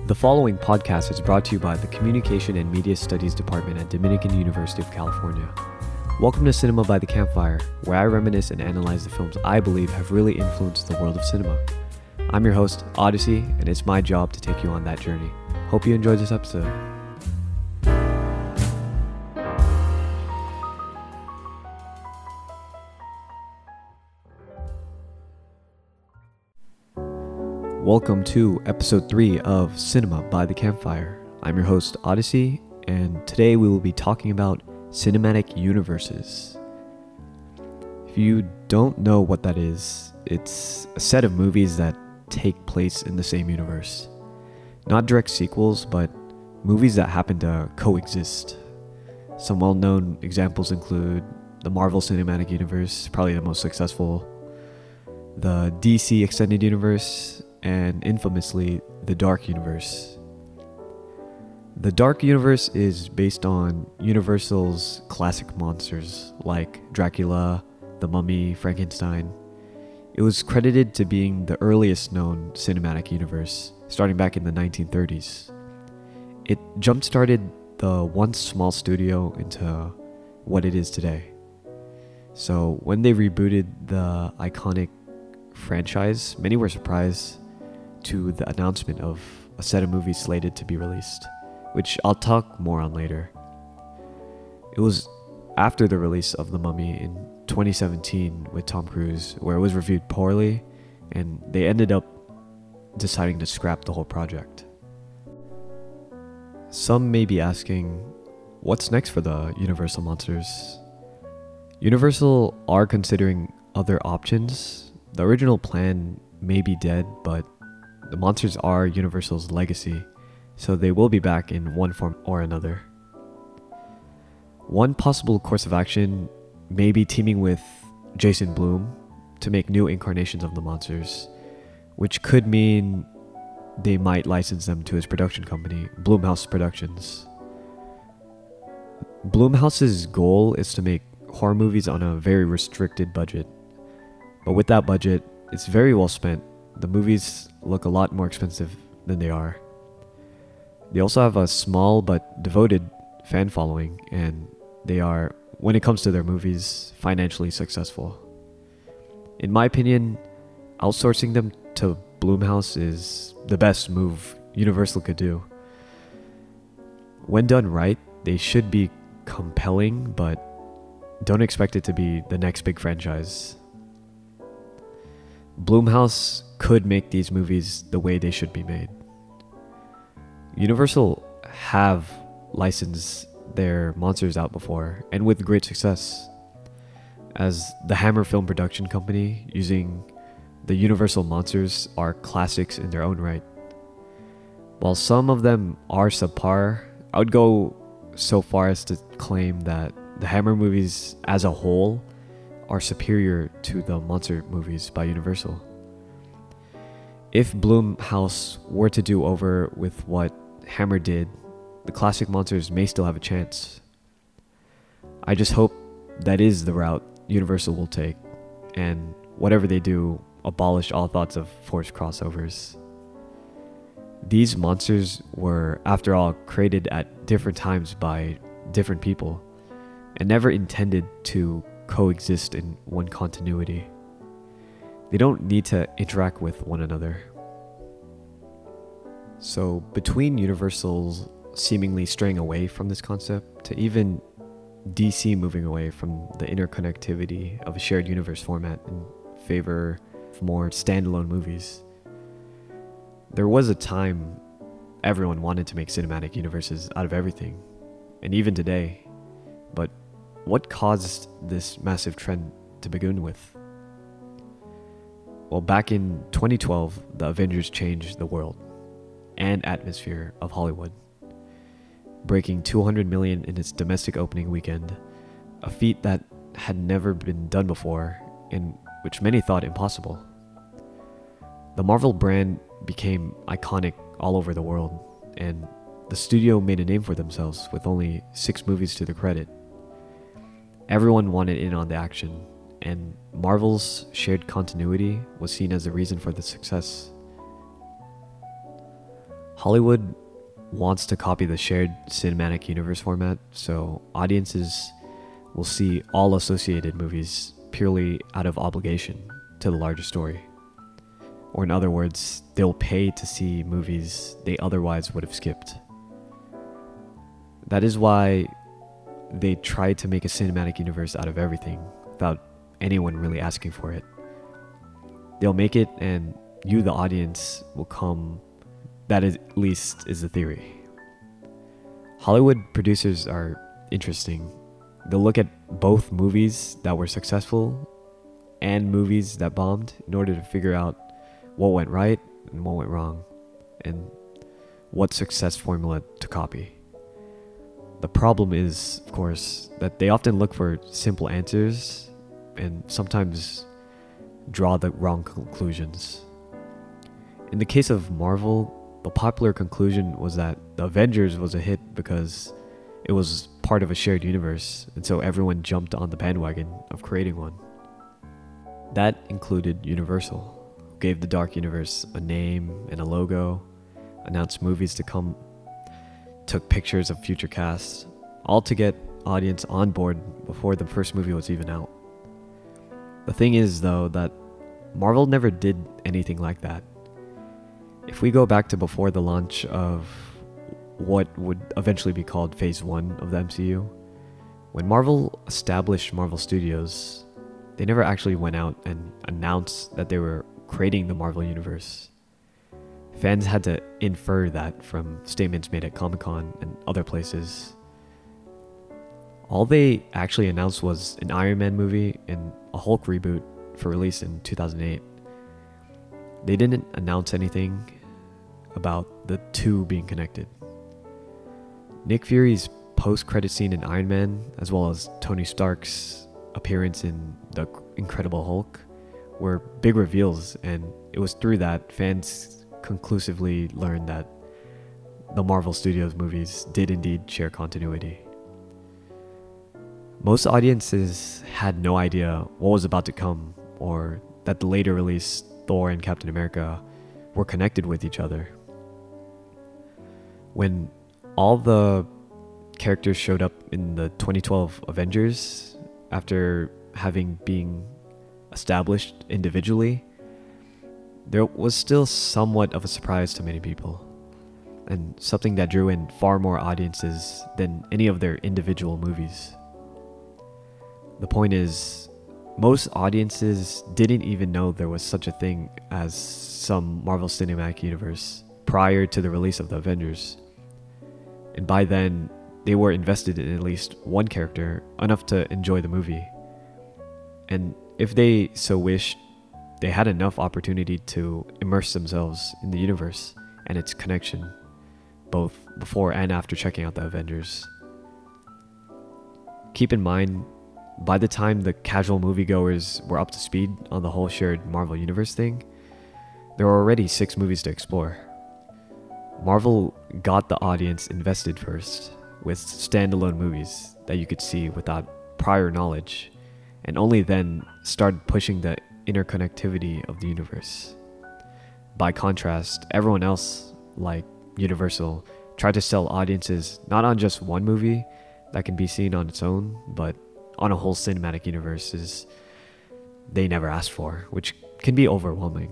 The following podcast is brought to you by the Communication and Media Studies Department at Dominican University of California. Welcome to Cinema by the Campfire, where I reminisce and analyze the films I believe have really influenced the world of cinema. I'm your host, Odyssey, and it's my job to take you on that journey. Hope you enjoyed this episode. Welcome to episode 3 of Cinema by the Campfire. I'm your host, Odyssey, and today we will be talking about cinematic universes. If you don't know what that is, it's a set of movies that take place in the same universe. Not direct sequels, but movies that happen to coexist. Some well-known examples include the Marvel Cinematic Universe, probably the most successful, the DC Extended Universe, and infamously, the Dark Universe. The Dark Universe is based on Universal's classic monsters like Dracula, the Mummy, Frankenstein. It was credited to being the earliest known cinematic universe, starting back in the 1930s. It jump-started the once small studio into what it is today. So when they rebooted the iconic franchise, many were surprised to the announcement of a set of movies slated to be released, which I'll talk more on later. It was after the release of The Mummy in 2017 with Tom Cruise, where it was reviewed poorly, and they ended up deciding to scrap the whole project. Some may be asking, what's next for the Universal monsters? Universal are considering other options. The original plan may be dead, but the monsters are Universal's legacy, so they will be back in one form or another. One possible course of action may be teaming with Jason Blum to make new incarnations of the monsters, which could mean they might license them to his production company, Blumhouse Productions. Blumhouse's goal is to make horror movies on a very restricted budget, but with that budget, it's very well spent. The movies look a lot more expensive than they are. They also have a small but devoted fan following, and they are, when it comes to their movies, financially successful. In my opinion, outsourcing them to Blumhouse is the best move Universal could do. When done right, they should be compelling, but don't expect it to be the next big franchise. Blumhouse could make these movies the way they should be made. Universal have licensed their monsters out before, and with great success, as the Hammer Film Production Company. Using the Universal monsters are classics in their own right. While some of them are subpar, I would go so far as to claim that the Hammer movies as a whole are superior to the monster movies by Universal. If Blumhouse were to do over with what Hammer did, the classic monsters may still have a chance. I just hope that is the route Universal will take, and whatever they do, abolish all thoughts of forced crossovers. These monsters were, after all, created at different times by different people, and never intended to coexist in one continuity. They don't need to interact with one another. So between Universal's seemingly straying away from this concept to even DC moving away from the interconnectivity of a shared universe format in favor of more standalone movies, there was a time everyone wanted to make cinematic universes out of everything, and even today. But what caused this massive trend to begin with? Well, back in 2012, the Avengers changed the world and atmosphere of Hollywood, breaking $200 million in its domestic opening weekend, a feat that had never been done before and which many thought impossible. The Marvel brand became iconic all over the world, and the studio made a name for themselves with only 6 movies to their credit. Everyone wanted in on the action, and Marvel's shared continuity was seen as the reason for the success. Hollywood wants to copy the shared cinematic universe format, so audiences will see all associated movies purely out of obligation to the larger story. Or in other words, they'll pay to see movies they otherwise would have skipped. That is why they try to make a cinematic universe out of everything without anyone really asking for it. They'll make it and you, the audience, will come. That is, at least is the theory. Hollywood producers are interesting. They'll look at both movies that were successful and movies that bombed in order to figure out what went right and what went wrong, and what success formula to copy. The problem is, of course, that they often look for simple answers and sometimes draw the wrong conclusions. In the case of Marvel, the popular conclusion was that the Avengers was a hit because it was part of a shared universe, and so everyone jumped on the bandwagon of creating one. That included Universal, who gave the Dark Universe a name and a logo, announced movies to come, took pictures of future casts, all to get audience on board before the first movie was even out. The thing is, though, that Marvel never did anything like that. If we go back to before the launch of what would eventually be called Phase 1 of the MCU, when Marvel established Marvel Studios, they never actually went out and announced that they were creating the Marvel Universe. Fans had to infer that from statements made at Comic-Con and other places. All they actually announced was an Iron Man movie and a Hulk reboot for release in 2008. They didn't announce anything about the two being connected. Nick Fury's post-credit scene in Iron Man, as well as Tony Stark's appearance in The Incredible Hulk, were big reveals, and it was through that fans conclusively learned that the Marvel Studios movies did indeed share continuity. Most audiences had no idea what was about to come, or that the later released Thor and Captain America were connected with each other. When all the characters showed up in the 2012 Avengers, after having been established individually, there was still somewhat of a surprise to many people, and something that drew in far more audiences than any of their individual movies. The point is, most audiences didn't even know there was such a thing as some Marvel Cinematic Universe prior to the release of the Avengers. And by then, they were invested in at least one character, enough to enjoy the movie. And if they so wished, they had enough opportunity to immerse themselves in the universe and its connection, both before and after checking out the Avengers. Keep in mind, by the time the casual moviegoers were up to speed on the whole shared Marvel Universe thing, there were already 6 movies to explore. Marvel got the audience invested first, with standalone movies that you could see without prior knowledge, and only then started pushing the interconnectivity of the universe. By contrast, everyone else, like Universal, tried to sell audiences not on just one movie that can be seen on its own, but on a whole cinematic universe they never asked for, which can be overwhelming.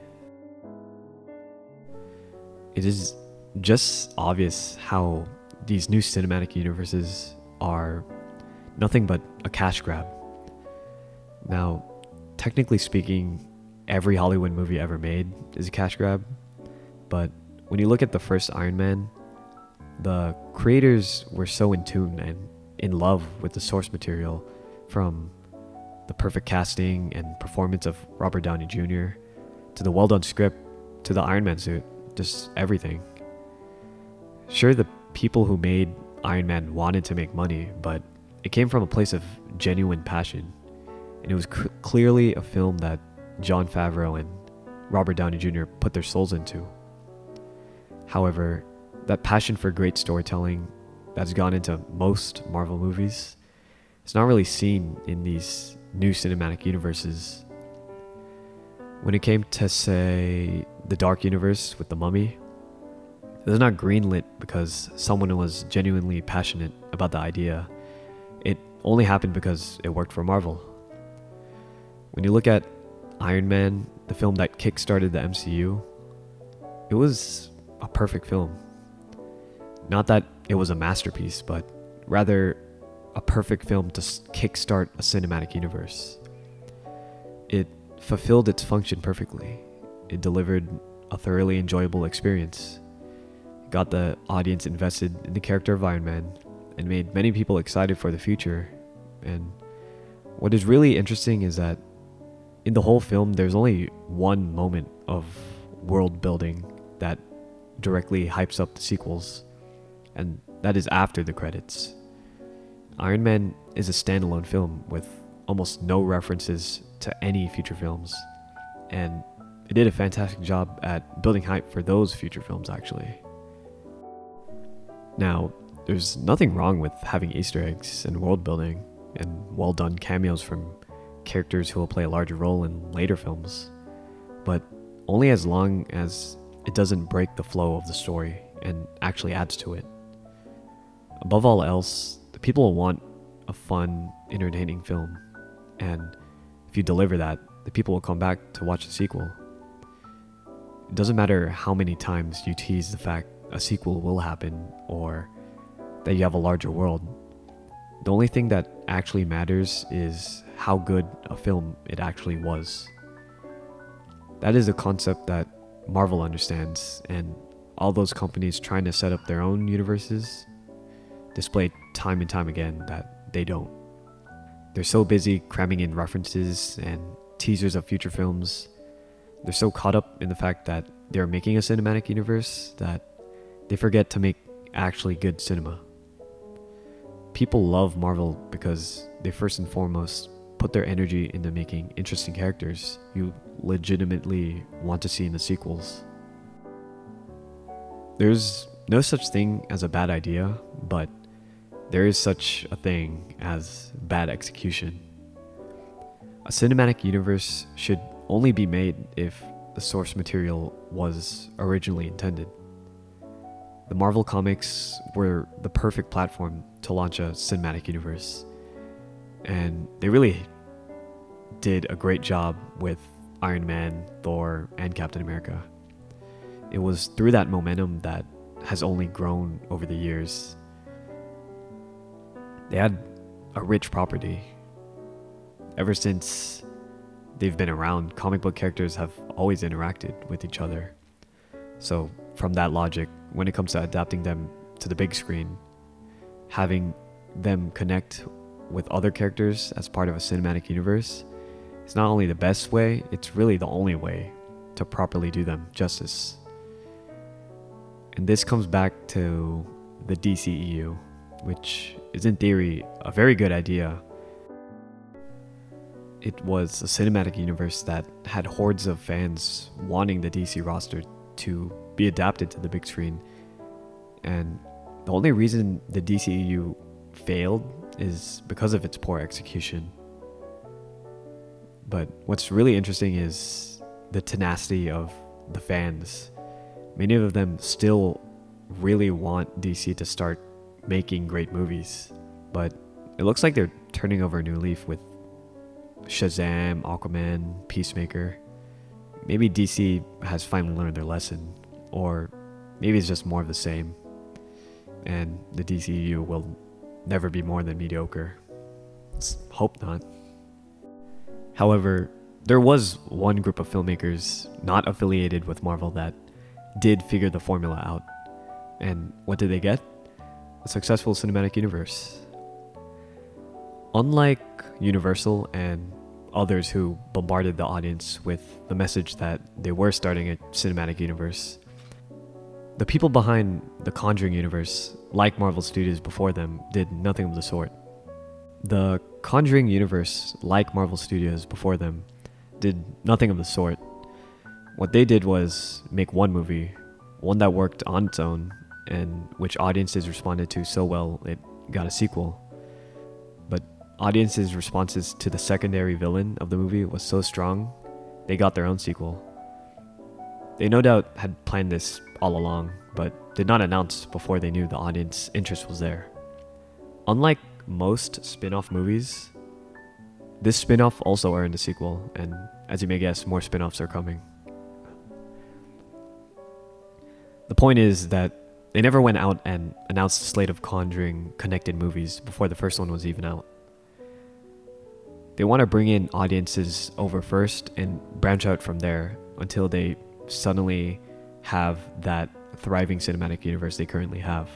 It is just obvious how these new cinematic universes are nothing but a cash grab. Now, technically speaking, every Hollywood movie ever made is a cash grab, but when you look at the first Iron Man, the creators were so in tune and in love with the source material, from the perfect casting and performance of Robert Downey Jr. to the well-done script to the Iron Man suit, just everything. Sure, the people who made Iron Man wanted to make money, but it came from a place of genuine passion, and it was clearly a film that Jon Favreau and Robert Downey Jr. put their souls into. However, that passion for great storytelling that's gone into most Marvel movies is not really seen in these new cinematic universes. When it came to, say, the Dark Universe with The Mummy, It was not greenlit because someone was genuinely passionate about the idea. It only happened because it worked for Marvel. When you look at Iron Man, the film that kickstarted the MCU, it was a perfect film. Not that it was a masterpiece, but rather a perfect film to kickstart a cinematic universe. It fulfilled its function perfectly. It delivered a thoroughly enjoyable experience. It got the audience invested in the character of Iron Man and made many people excited for the future. And what is really interesting is that in the whole film, there's only one moment of world building that directly hypes up the sequels, and that is after the credits. Iron Man is a standalone film with almost no references to any future films, and it did a fantastic job at building hype for those future films, actually. Now, there's nothing wrong with having Easter eggs and world building and well done cameos from characters who will play a larger role in later films, but only as long as it doesn't break the flow of the story and actually adds to it. Above all else, the people will want a fun, entertaining film, and if you deliver that, the people will come back to watch the sequel. It doesn't matter how many times you tease the fact a sequel will happen or that you have a larger world. The only thing that actually matters is how good a film it actually was. That is a concept that Marvel understands, and all those companies trying to set up their own universes display time and time again that they don't. They're so busy cramming in references and teasers of future films. They're so caught up in the fact that they're making a cinematic universe that they forget to make actually good cinema. People love Marvel because they first and foremost put their energy into making interesting characters you legitimately want to see in the sequels. There's no such thing as a bad idea, but there is such a thing as bad execution. A cinematic universe should only be made if the source material was originally intended. The Marvel comics were the perfect platform to launch a cinematic universe, and they really did a great job with Iron Man, Thor, and Captain America. It was through that momentum that has only grown over the years. They had a rich property. Ever since they've been around, comic book characters have always interacted with each other. So from that logic, when it comes to adapting them to the big screen, having them connect with other characters as part of a cinematic universe is not only the best way, it's really the only way to properly do them justice. And this comes back to the DCEU, which is in theory a very good idea. It was a cinematic universe that had hordes of fans wanting the DC roster to be adapted to the big screen. And the only reason the DCEU failed is because of its poor execution. But what's really interesting is the tenacity of the fans. Many of them still really want DC to start making great movies, but it looks like they're turning over a new leaf with Shazam, Aquaman, Peacemaker. Maybe DC has finally learned their lesson, or maybe it's just more of the same, and the DCU will never be more than mediocre. Let's hope not. However, there was one group of filmmakers not affiliated with Marvel that did figure the formula out. And what did they get? A successful cinematic universe. Unlike Universal and others who bombarded the audience with the message that they were starting a cinematic universe, the people behind the Conjuring universe, like Marvel Studios before them, did nothing of the sort. The Conjuring universe, like Marvel Studios before them, did nothing of the sort. What they did was make one movie, one that worked on its own, and which audiences responded to so well it got a sequel. But audiences' responses to the secondary villain of the movie was so strong, they got their own sequel. They no doubt had planned this all along, but did not announce before they knew the audience interest was there. Unlike most spin-off movies, this spin-off also earned a sequel, and as you may guess, more spin-offs are coming. The point is that they never went out and announced a slate of Conjuring connected movies before the first one was even out. They want to bring in audiences over first and branch out from there until they suddenly have that thriving cinematic universe they currently have.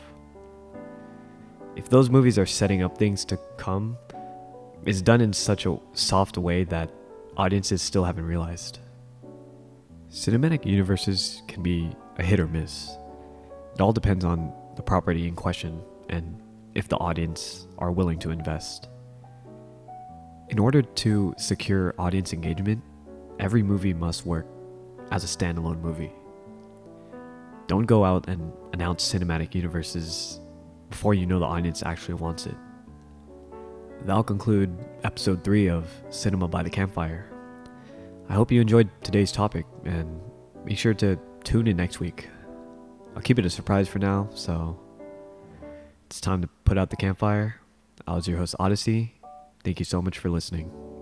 If those movies are setting up things to come, it's done in such a soft way that audiences still haven't realized. Cinematic universes can be a hit or miss. It all depends on the property in question and if the audience are willing to invest. In order to secure audience engagement, every movie must work as a standalone movie. Don't go out and announce cinematic universes before you know the audience actually wants it. That'll conclude episode 3 of Cinema by the Campfire. I hope you enjoyed today's topic, and be sure to tune in next week. I'll keep it a surprise for now, so it's time to put out the campfire. I was your host, Odyssey. Thank you so much for listening.